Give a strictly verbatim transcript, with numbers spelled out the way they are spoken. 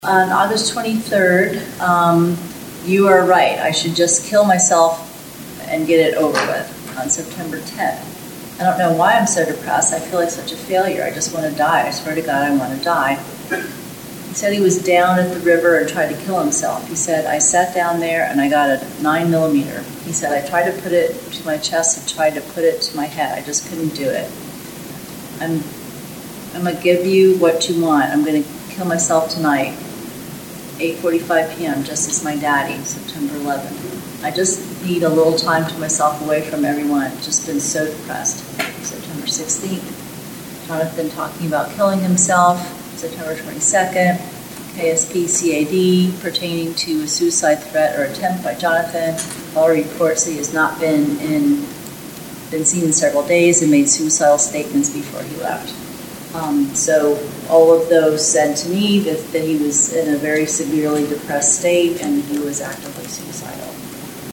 On August twenty-third, um, you are right. I should just kill myself and get it over with. On September tenth. I don't know why I'm so depressed. I feel like such a failure. I just want to die. I swear to God, I want to die. He said he was down at the river and tried to kill himself. He said, I sat down there and I got a nine millimeter. He said, I tried to put it to my chest and tried to put it to my head. I just couldn't do it. I'm, I'm going to give you what you want. I'm going to kill myself tonight. eight forty-five p.m., just as my daddy, September eleventh. I just need a little time to myself away from everyone. I've just been so depressed. September sixteenth, Jonathan talking about killing himself. September twenty-second, K S P C A D pertaining to a suicide threat or attempt by Jonathan. All reports that he has not been in, been seen in several days and made suicidal statements before he left. Um, so all of those said to me that, that he was in a very severely depressed state and he was actively suicidal.